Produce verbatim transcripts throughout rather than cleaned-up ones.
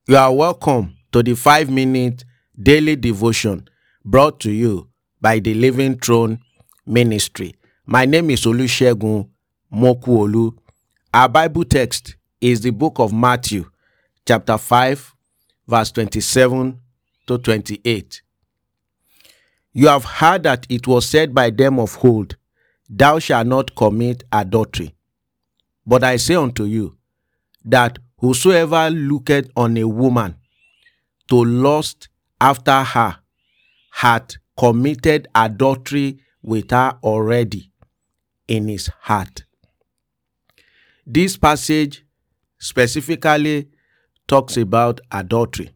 You are welcome to the five minute daily devotion brought to you by the Living Throne Ministry. My name is Olusegun Mokuolu. Our Bible text is the book of Matthew, chapter five, verse twenty-seven to twenty-eight. You have heard that it was said by them of old, Thou shalt not commit adultery. But I say unto you, that whosoever looketh on a woman to lust after her hath committed adultery with her already in his heart. This passage specifically talks about adultery.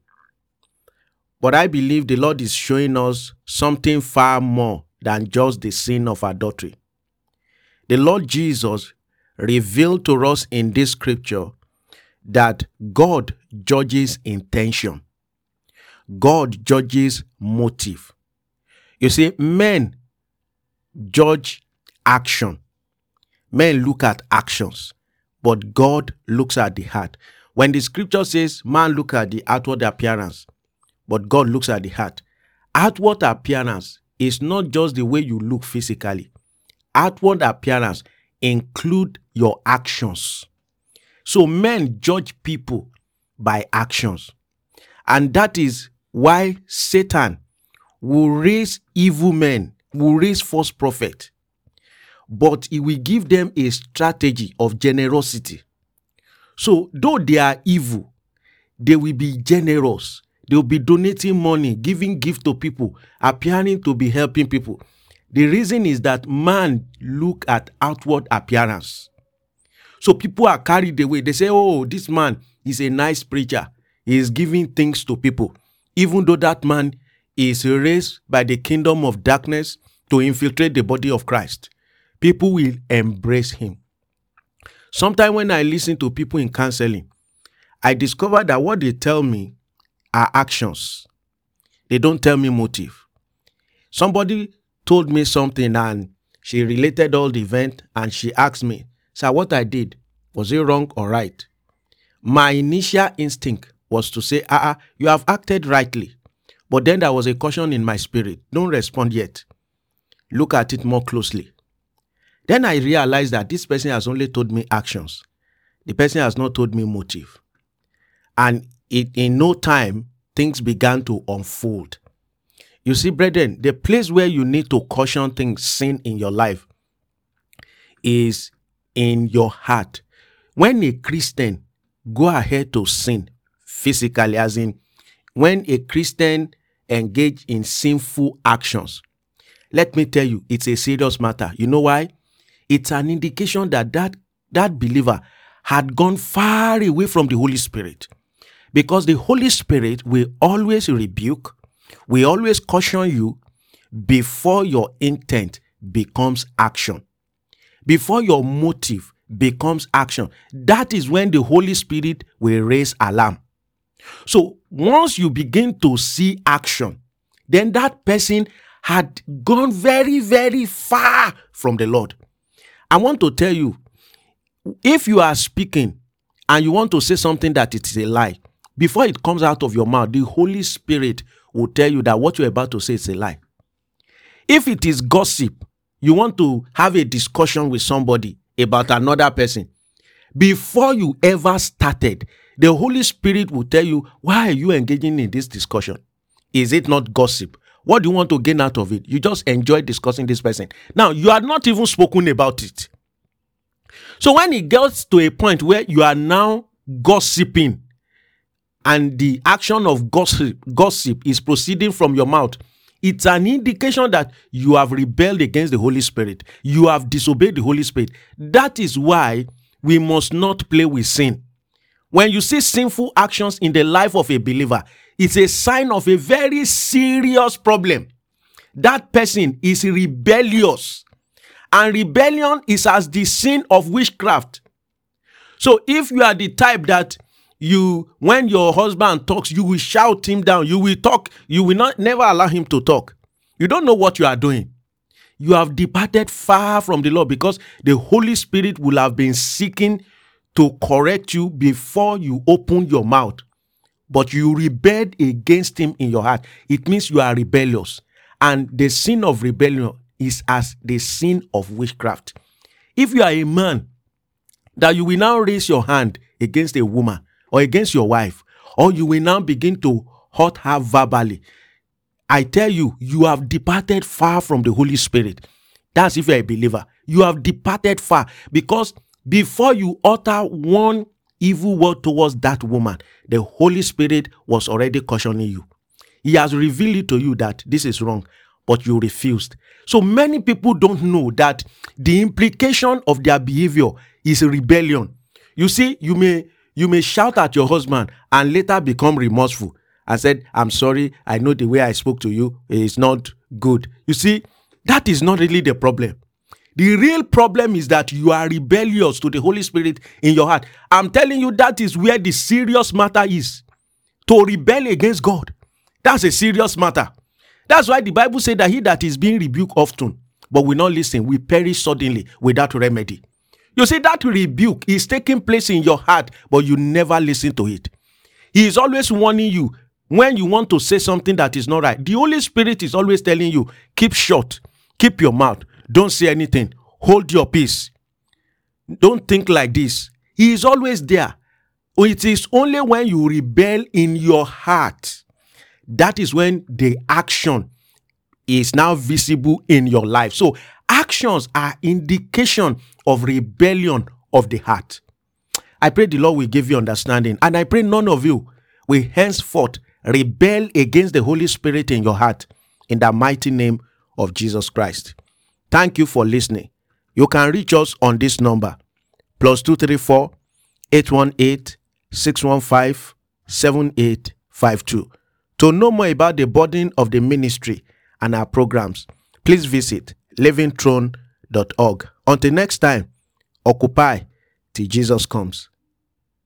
But I believe the Lord is showing us something far more than just the sin of adultery. The Lord Jesus revealed to us in this scripture that God judges intention. God judges motive. You see, men judge action. Men look at actions, but God looks at the heart. When the scripture says man look at the outward appearance, but God looks at the heart. Outward appearance is not just the way you look physically. Outward appearance include your actions. So men judge people by actions. And that is why Satan will raise evil men, will raise false prophets. But he will give them a strategy of generosity. So though they are evil, they will be generous. They will be donating money, giving gifts to people, appearing to be helping people. The reason is that man look at outward appearance. So people are carried away. They say, oh, this man is a nice preacher. He is giving things to people. Even though that man is raised by the kingdom of darkness to infiltrate the body of Christ, people will embrace him. Sometimes when I listen to people in counseling, I discover that what they tell me are actions. They don't tell me motive. Somebody told me something and she related all the event and she asked me, sir, what I did, was it wrong or right? My initial instinct was to say, ah, uh-uh, you have acted rightly. But then there was a caution in my spirit. Don't respond yet. Look at it more closely. Then I realized that this person has only told me actions. The person has not told me motive. And it, in no time, things began to unfold. You see, brethren, the place where you need to caution things, sin in your life, is in your heart. When a Christian go ahead to sin physically, as in when a Christian engage in sinful actions, let me tell you, it's a serious matter. You know why? It's an indication that that, that believer had gone far away from the Holy Spirit. Because the Holy Spirit will always rebuke, will always caution you before your intent becomes action. Before your motive becomes action. That is when the Holy Spirit will raise alarm. So once you begin to see action, then that person had gone very, very far from the Lord. I want to tell you, if you are speaking and you want to say something that it is a lie, before it comes out of your mouth, the Holy Spirit will tell you that what you're about to say is a lie. If it is gossip, you want to have a discussion with somebody about another person, before you ever started, the Holy Spirit will tell you, why are you engaging in this discussion? Is it not gossip? What do you want to gain out of it? You just enjoy discussing this person. Now, you are not even spoken about it. So when it gets to a point where you are now gossiping, and the action of gossip, gossip is proceeding from your mouth, it's an indication that you have rebelled against the Holy Spirit. You have disobeyed the Holy Spirit. That is why we must not play with sin. When you see sinful actions in the life of a believer, it's a sign of a very serious problem. That person is rebellious. And rebellion is as the sin of witchcraft. So if you are the type that you, when your husband talks, you will shout him down. You will talk. You will not never allow him to talk. You don't know what you are doing. You have departed far from the Lord, because the Holy Spirit will have been seeking to correct you before you open your mouth. but you rebelled against him in your heart, it means you are rebellious. And the sin of rebellion is as the sin of witchcraft. If you are a man that you will now raise your hand against a woman or against your wife, or you will now begin to hurt her verbally, I tell you, you have departed far from the Holy Spirit. That's if you're a believer. You have departed far, because before you utter one evil word towards that woman, the Holy Spirit was already cautioning you. He has revealed it to you that this is wrong, but you refused. So many people don't know that the implication of their behavior is rebellion. You see, you may you may shout at your husband and later become remorseful and said, I'm sorry, I know the way I spoke to you is not good. You see, that is not really the problem. The real problem is that you are rebellious to the Holy Spirit in your heart. I'm telling you, that is where the serious matter is. To rebel against God, that's a serious matter. That's why the Bible said that he that is being rebuked often, but will not listen, will perish suddenly without remedy. You see, that rebuke is taking place in your heart, but you never listen to it. He is always warning you when you want to say something that is not right. The Holy Spirit is always telling you, keep shut, keep your mouth, don't say anything, hold your peace. Don't think like this. He is always there. It is only when you rebel in your heart, that is when the action is now visible in your life. So actions are indication of rebellion of the heart. I pray the Lord will give you understanding, and I pray none of you will henceforth rebel against the Holy Spirit in your heart, in the mighty name of Jesus Christ. Thank you for listening. You can reach us on this number, plus two three four, eight one eight, six one five, seven eight five two. To know more about the burden of the ministry and our programs, please visit living throne dot org. Until next time, occupy till Jesus comes.